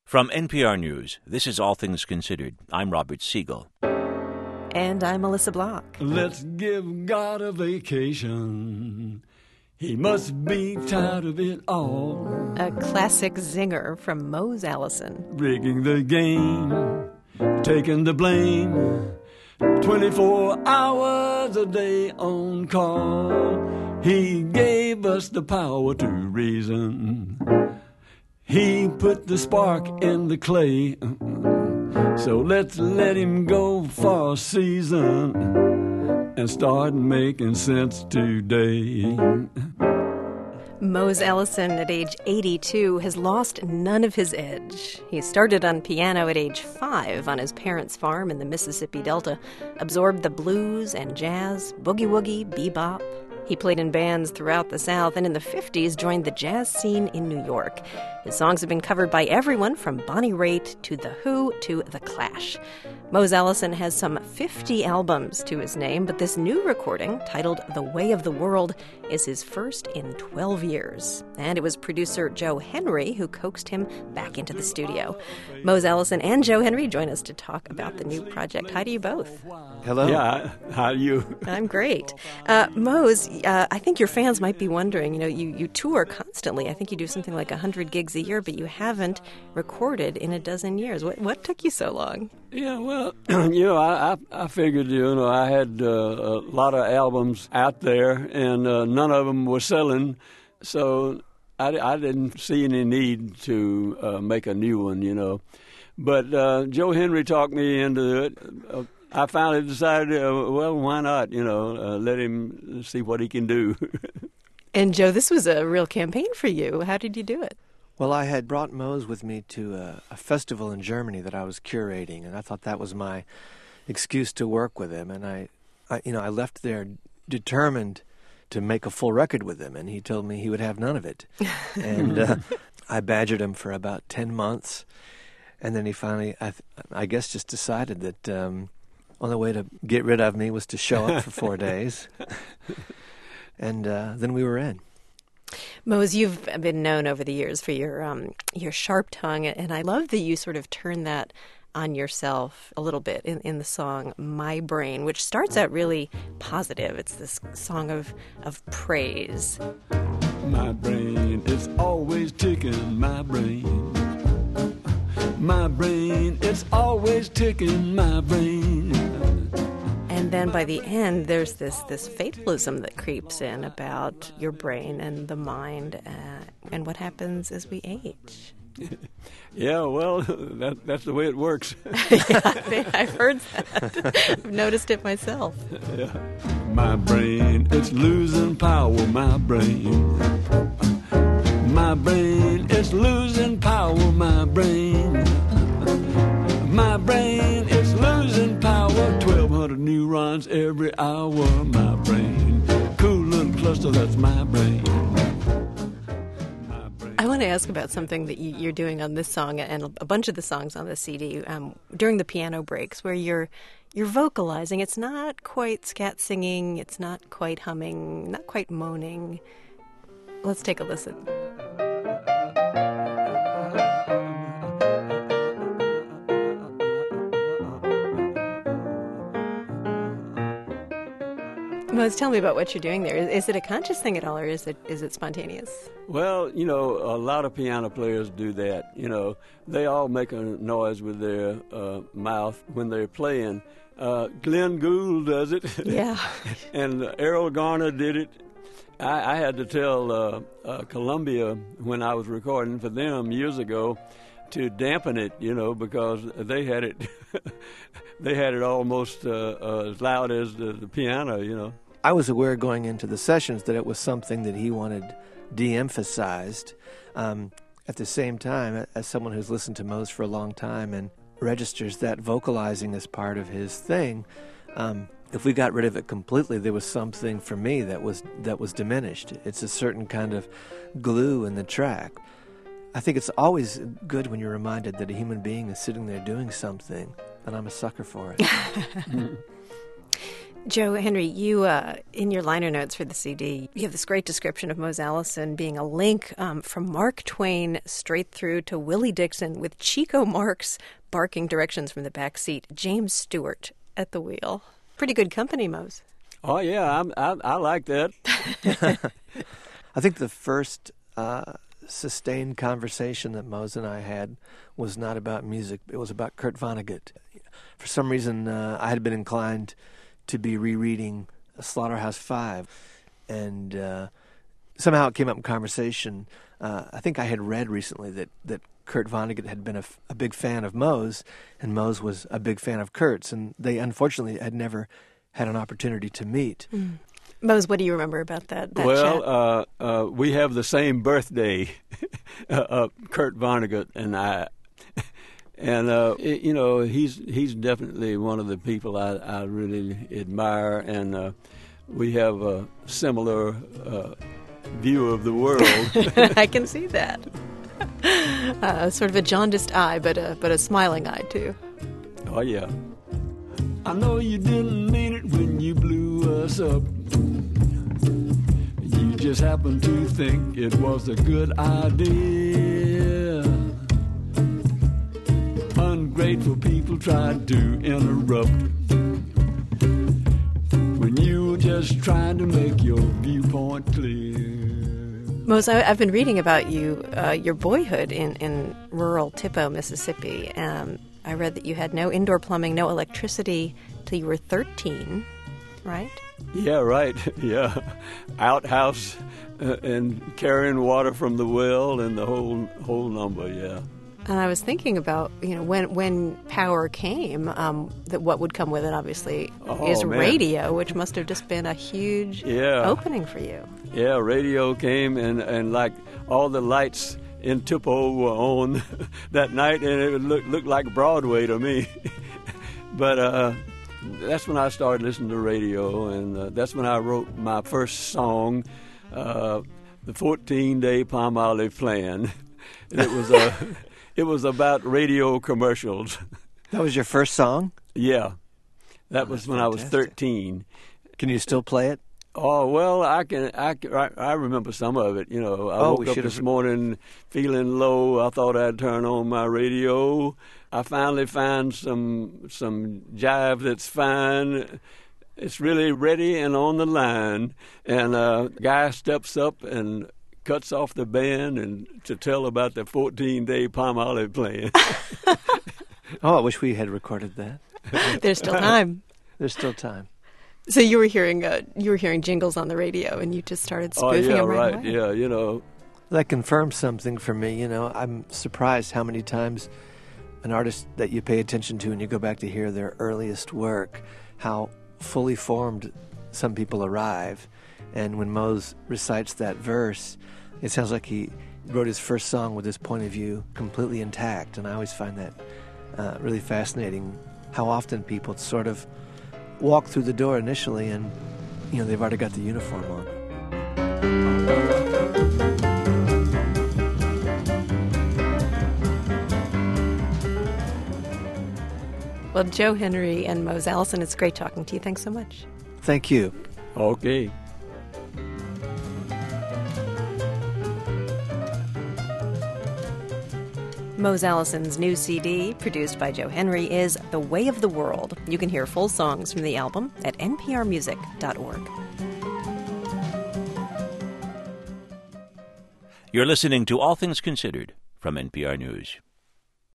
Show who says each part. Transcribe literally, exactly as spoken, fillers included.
Speaker 1: From N P R News, this is All Things Considered. I'm Robert Siegel.
Speaker 2: And I'm Melissa Block.
Speaker 3: Let's give God a vacation. He must be tired of it all.
Speaker 2: A classic zinger from Mose Allison.
Speaker 3: Rigging the game, taking the blame. twenty-four hours a day on call. He gave us the power to reason. He put the spark in the clay. So let's let him go for a season and start making sense today.
Speaker 2: Mose Allison, at age eighty-two, has lost none of his edge. He started on piano at age five on his parents' farm in the Mississippi Delta, absorbed the blues and jazz, boogie-woogie, bebop. He played in bands throughout the South, and in the fifties joined the jazz scene in New York. His songs have been covered by everyone from Bonnie Raitt to The Who to The Clash. Mose Allison has some fifty albums to his name, but this new recording, titled The Way of the World, is his first in twelve years. And it was producer Joe Henry who coaxed him back into the studio. Mose Allison and Joe Henry join us to talk about the new project. Hi to you both.
Speaker 4: Hello.
Speaker 3: Yeah, how are you?
Speaker 2: I'm great. Uh, Mose, uh, I think your fans might be wondering, you know, you, you tour constantly. I think you do something like one hundred gigs a year, but you haven't recorded in a dozen years. What what took you so long?
Speaker 3: Yeah, well, you know, I, I, I figured, you know, I had uh, a lot of albums out there, and uh, none of them were selling, so I, I didn't see any need to uh, make a new one, you know. But uh, Joe Henry talked me into it. Uh, I finally decided, uh, well, why not, you know, uh, let him see what he can do.
Speaker 2: And Joe, this was a real campaign for you. How did you do it?
Speaker 4: Well, I had brought Mose with me to a, a festival in Germany that I was curating, and I thought that was my excuse to work with him. And I, I, you know, I left there determined to make a full record with him, and he told me he would have none of it. And uh, I badgered him for about ten months, and then he finally, I, th- I guess, just decided that um, only way to get rid of me was to show up for four days, and uh, then we were in.
Speaker 2: Mose, you've been known over the years for your um, your sharp tongue, and I love that you sort of turn that on yourself a little bit in, in the song My Brain, which starts out really positive. It's this song of, of praise.
Speaker 3: My brain is always ticking, my brain. My brain, it's always ticking, my brain.
Speaker 2: And then by the end, there's this, this fatalism that creeps in about your brain and the mind uh, and what happens as we age.
Speaker 3: Yeah, well, that, that's the way it works.
Speaker 2: Yeah, I've heard that. I've noticed it myself.
Speaker 3: Yeah. My brain, it's losing power, my brain. My brain, it's losing power, my brain. My brain, it's losing power, twelve hundred neurons every hour, my brain. Cool little cluster, that's my brain.
Speaker 2: I want to ask about something that you, you're doing on this song and a bunch of the songs on the C D um, during the piano breaks, where you're you're vocalizing. It's not quite scat singing. It's not quite humming. Not quite moaning. Let's take a listen. Mose, tell me about what you're doing there. Is, is it a conscious thing at all, or is it is it spontaneous?
Speaker 3: Well, you know, a lot of piano players do that. You know, they all make a noise with their uh, mouth when they're playing. Uh, Glenn Gould does it.
Speaker 2: Yeah.
Speaker 3: And Errol Garner did it. I, I had to tell uh, uh, Columbia when I was recording for them years ago to dampen it, you know, because they had it they had it almost uh, uh, as loud as the, the piano, you know.
Speaker 4: I was aware going into the sessions that it was something that he wanted de-emphasized. Um, at the same time, as someone who's listened to Mose for a long time and registers that vocalizing as part of his thing, um, if we got rid of it completely, there was something for me that was that was diminished. It's a certain kind of glue in the track. I think it's always good when you're reminded that a human being is sitting there doing something, and I'm a sucker for it.
Speaker 2: Joe Henry, you, uh, in your liner notes for the C D, you have this great description of Mose Allison being a link um, from Mark Twain straight through to Willie Dixon, with Chico Marx barking directions from the back seat, James Stewart at the wheel. Pretty good company, Mose.
Speaker 3: Oh, yeah, I'm, I, I like that.
Speaker 4: I think the first uh, sustained conversation that Mose and I had was not about music. It was about Kurt Vonnegut. For some reason, uh, I had been inclined to be rereading Slaughterhouse Five, and uh, somehow it came up in conversation. Uh, I think I had read recently that, that Kurt Vonnegut had been a, f- a big fan of Mose, and Mose was a big fan of Kurt's, and they unfortunately had never had an opportunity to meet.
Speaker 2: Mm. Mose, what do you remember about that, that
Speaker 3: well,
Speaker 2: chat?
Speaker 3: uh, uh, we have the same birthday, uh, Kurt Vonnegut and I. And, uh, it, you know, he's he's definitely one of the people I, I really admire, and uh, we have a similar uh, view of the world.
Speaker 2: I can see that. Uh, sort of a jaundiced eye, but a, but a smiling eye, too.
Speaker 3: Oh, yeah.
Speaker 5: I know you didn't mean it when you blew us up. You just happened to think it was a good idea. Ungrateful people tried to interrupt when you were just trying to make your viewpoint clear.
Speaker 2: Mose, I, I've been reading about you, uh, your boyhood in, in rural Tippo, Mississippi. Um, I read that you had no indoor plumbing, no electricity till you were thirteen, right?
Speaker 3: Yeah, right. Yeah. Outhouse uh, and carrying water from the well and the whole whole number, yeah.
Speaker 2: And I was thinking about, you know, when when power came, um, that what would come with it, obviously,
Speaker 3: Oh,
Speaker 2: is
Speaker 3: man.
Speaker 2: radio, which must have just been a huge
Speaker 3: Yeah.
Speaker 2: opening for you.
Speaker 3: Yeah, radio came, and, and like all the lights in Tupelo were on that night, and it looked looked like Broadway to me. But uh, that's when I started listening to radio, and uh, that's when I wrote my first song, uh, the fourteen-day Palmolive Plan. It was a, it was about radio commercials.
Speaker 4: That was your first song?
Speaker 3: Yeah, that
Speaker 4: Oh,
Speaker 3: was
Speaker 4: that's
Speaker 3: when I was
Speaker 4: fantastic.
Speaker 3: thirteen.
Speaker 4: Can you still play it?
Speaker 3: Oh, well, I can. I, can, I, I remember some of it. You know, I
Speaker 4: Oh,
Speaker 3: woke
Speaker 4: we
Speaker 3: up
Speaker 4: should've-
Speaker 3: this morning feeling low. I thought I'd turn on my radio. I finally found some some jive that's fine. It's really ready and on the line. And a guy steps up and cuts off the band and to tell about the fourteen-day Palmolive Plan.
Speaker 4: Oh, I wish we had recorded that.
Speaker 2: There's still time.
Speaker 4: There's still time.
Speaker 2: So you were hearing uh, you were hearing jingles on the radio, and you just started
Speaker 3: Oh,
Speaker 2: spoofing
Speaker 3: yeah,
Speaker 2: them right,
Speaker 3: right.
Speaker 2: away.
Speaker 3: Yeah, you know.
Speaker 4: That confirms something for me. You know, I'm surprised how many times an artist that you pay attention to and you go back to hear their earliest work, how fully formed some people arrive. And when Mose recites that verse, it sounds like he wrote his first song with his point of view completely intact. And I always find that uh, really fascinating, how often people sort of walk through the door initially and, you know, they've already got the uniform on.
Speaker 2: Well, Joe Henry and Mose Allison, it's great talking to you. Thanks so much.
Speaker 4: Thank you.
Speaker 3: Okay.
Speaker 2: Mose Allison's new C D, produced by Joe Henry, is The Way of the World. You can hear full songs from the album at n p r music dot org.
Speaker 1: You're listening to All Things Considered from N P R News.